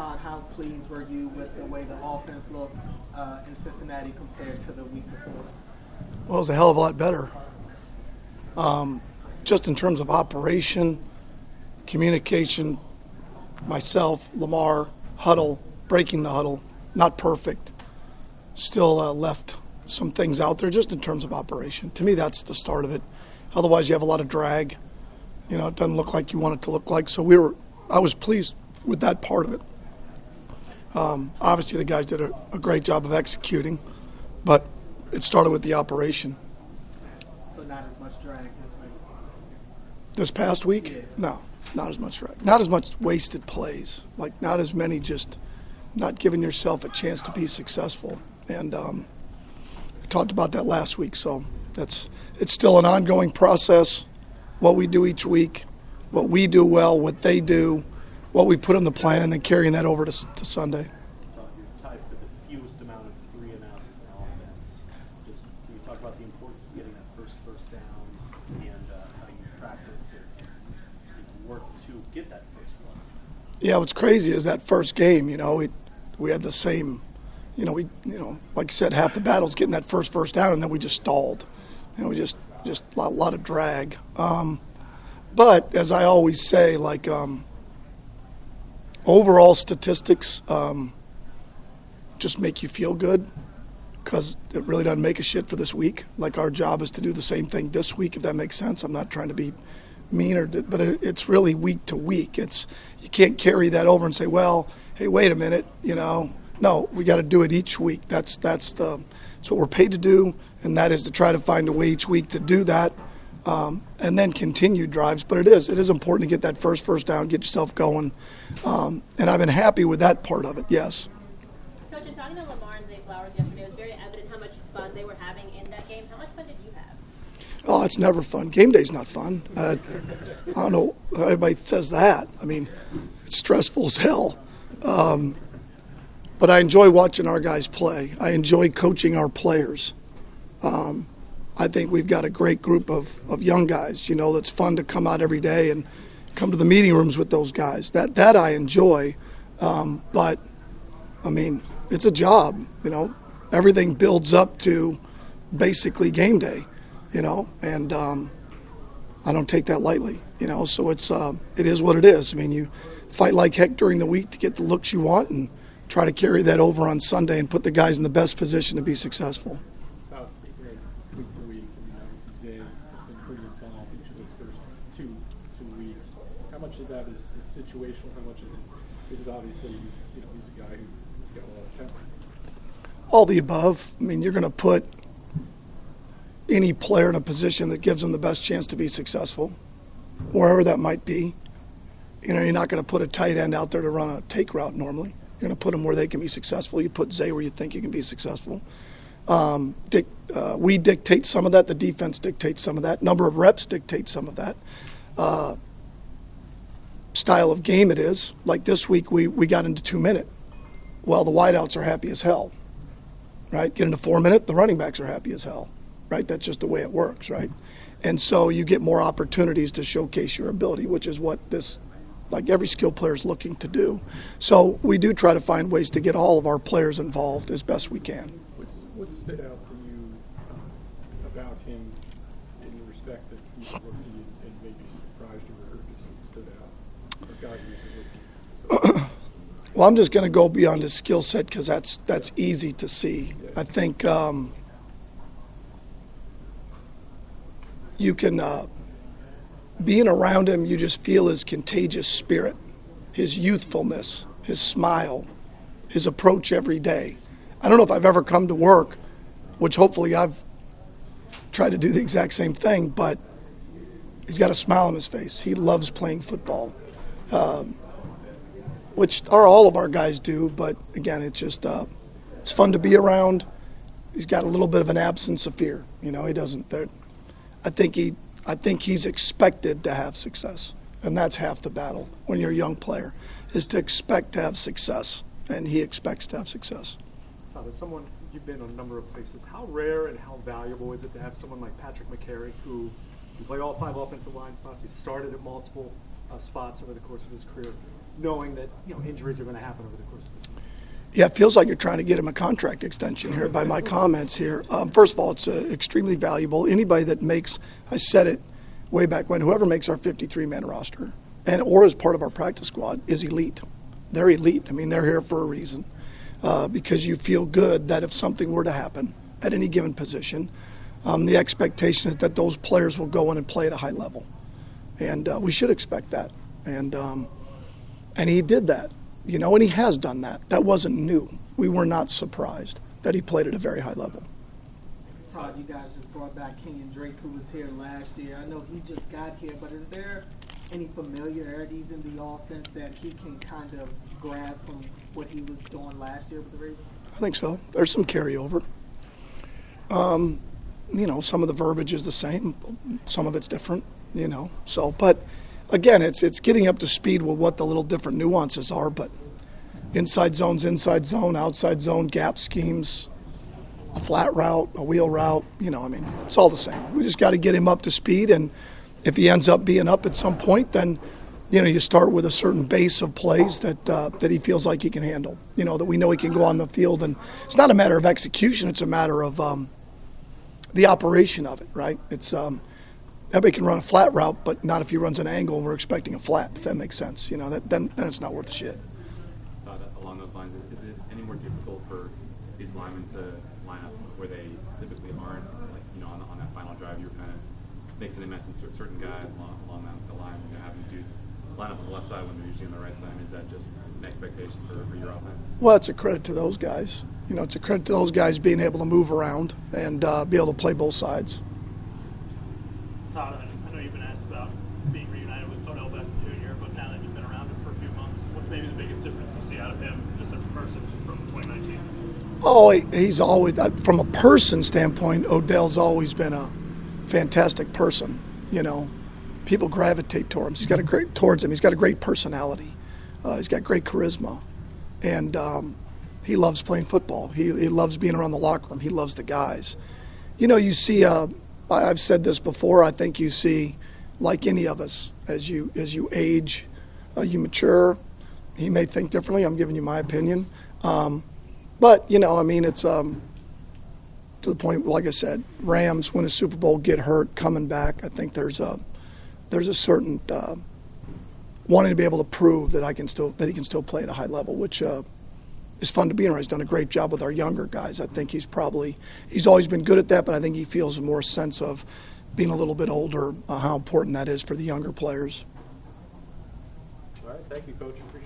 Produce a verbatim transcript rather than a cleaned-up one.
Todd, how pleased were you with the way the offense looked uh, in Cincinnati compared to the week before? Well, it was a hell of a lot better. Um, just in terms of operation, communication, myself, Lamar, huddle, breaking the huddle, not perfect. Still uh, left some things out there just in terms of operation. To me, that's the start of it. Otherwise, you have a lot of drag. You know, it doesn't look like you want it to look like. So we were, I was pleased with that part of it. Um, obviously, the guys did a, a great job of executing, but it started with the operation. So not as much drag this week? This past week? Yeah. No, not as much drag. Not as much wasted plays. Like, not as many just not giving yourself a chance to be successful. And um, we talked about that last week, so that's it's still an ongoing process. What we do each week, what we do well, what they do, what we put in the plan, and then carrying that over to, to Sunday. You're tied for the fewest amount of three and outs in offense. Just can you talk about the importance of getting that first first down and uh, how you practice and, and work to get that first one? Yeah, what's crazy is that first game. You know, we we had the same. You know, we you know, like you said, half the battle's getting that first first down, and then we just stalled. You know, we just just a lot, lot of drag. Um, but as I always say, like. Um, Overall statistics um, just make you feel good because it really doesn't make a shit for this week. Like, our job is to do the same thing this week, if that makes sense. I'm not trying to be mean, or, but it, it's really week to week. It's you can't carry that over and say, well, hey, wait a minute, you know. No, we got to do it each week. That's that's the that's what we're paid to do, and that is to try to find a way each week to do that. Um, and then continue drives. But it is it is important to get that first first down, get yourself going. Um, and I've been happy with that part of it, yes. Coach, in talking to Lamar and Zay Flowers yesterday, it was very evident how much fun they were having in that game. How much fun did you have? Oh, it's never fun. Game day's not fun. Uh, I don't know how everybody says that. I mean, it's stressful as hell. Um, but I enjoy watching our guys play. I enjoy coaching our players. Um, I think we've got a great group of, of young guys, you know, that's fun to come out every day and come to the meeting rooms with those guys. That that I enjoy. Um, but, I mean, it's a job, you know. Everything builds up to basically game day, you know, and um, I don't take that lightly, you know. So it's uh, it is what it is. I mean, you fight like heck during the week to get the looks you want and try to carry that over on Sunday and put the guys in the best position to be successful. Week to week, I mean, obviously Zay has been pretty involved each of those first two two weeks. How much of that is, is situational? How much is it? Is it obviously he's, you know, he's a guy who's got a lot of talent? All the above. I mean, you're going to put any player in a position that gives them the best chance to be successful, wherever that might be. You know, you're not going to put a tight end out there to run a take route normally. You're going to put them where they can be successful. You put Zay where you think you can be successful. Um, dic- uh, we dictate some of that. The defense dictates some of that. Number of reps dictates some of that. Uh, style of game it is. Like this week, we, we got into two-minute. Well, the wideouts are happy as hell, right? Get into four-minute, the running backs are happy as hell, right? That's just the way it works, right? And so you get more opportunities to showcase your ability, which is what this, like every skill player is looking to do. So we do try to find ways to get all of our players involved as best we can. What stood out to you uh, about him in the respect that he's a rookie and, and maybe surprised you or just stood out? A guy who's a rookie. Well, I'm just going to go beyond his skill set because that's that's yeah. easy to see. Yeah. I think um, you can uh, being around him, you just feel his contagious spirit, his youthfulness, his smile, his approach every day. I don't know if I've ever come to work, which hopefully I've tried to do the exact same thing, but he's got a smile on his face. He loves playing football, um, which are all of our guys do, but again, it's just uh, it's fun to be around. He's got a little bit of an absence of fear. You know, he doesn't. I think he, I think he's expected to have success, and that's half the battle when you're a young player, is to expect to have success, and he expects to have success. Todd, as someone, you've been a number of places, how rare and how valuable is it to have someone like Patrick McCary, who can play all five offensive line spots? He started at multiple uh, spots over the course of his career. knowing that, you know, injuries are going to happen over the course of the season? Yeah, it feels like you're trying to get him a contract extension here by my comments here. Um, first of all, it's uh, extremely valuable. Anybody that makes, I said it way back when, whoever makes our fifty-three man roster and or is part of our practice squad is elite. They're elite. I mean, they're here for a reason uh, because you feel good that if something were to happen at any given position, um, the expectation is that those players will go in and play at a high level. And uh, we should expect that. And um, and he did that. You know, and he has done that. That wasn't new. We were not surprised that he played at a very high level. Todd, you guys just brought back Kenyon Drake, who was here last year. I know he just got here, but is there any familiarities in the offense that he can kind of grasp from what he was doing last year with the Ravens? I think so. There's some carryover. Um, you know, some of the verbiage is the same. Some of it's different, you know. So, but again, it's it's getting up to speed with what the little different nuances are, but inside zones, inside zone, outside zone, gap schemes, a flat route, a wheel route, you know, I mean, it's all the same. We just got to get him up to speed, and if he ends up being up at some point, then, you know, you start with a certain base of plays that uh, that he feels like he can handle, you know, that we know he can go on the field. And it's not a matter of execution, it's a matter of um, the operation of it, right? It's um, everybody can run a flat route, but not if he runs an angle and we're expecting a flat, if that makes sense. You know, that, then, then it's not worth the shit. Uh, along those lines, is it any more difficult for these linemen to line up where they typically aren't? Like, you know, on, the, on that final drive, you were kind of making they mentioned certain guys along, along that, the line, you know, having dudes line up on the left side when they're usually on the right side. Is that just an expectation for, for your offense? Well, it's a credit to those guys. You know, it's a credit to those guys being able to move around and uh, be able to play both sides. Todd, I know you've been asked about being reunited with Odell Beckham Junior, but now that you've been around him for a few months, what's maybe the biggest difference you see out of him just as a person from twenty nineteen? Oh, he, he's always, uh, from a person standpoint, Odell's always been a fantastic person. You know, people gravitate towards him. He's got a great towards him. He's got a great personality. Uh, he's got great charisma, and um, he loves playing football. He he loves being around the locker room. He loves the guys. You know, you see. Uh, I've said this before. I think you see, like any of us, as you as you age, uh, you mature. He may think differently. I'm giving you my opinion. Um, but you know, I mean, it's um, to the point. Like I said, Rams win a Super Bowl, get hurt, coming back. I think there's a there's a certain uh, wanting to be able to prove that I can still that he can still play at a high level, which uh, is fun to be around. He's done a great job with our younger guys. I think he's probably he's always been good at that, but I think he feels a more sense of being a little bit older, uh, how important that is for the younger players. All right, thank you, Coach. Appreciate it.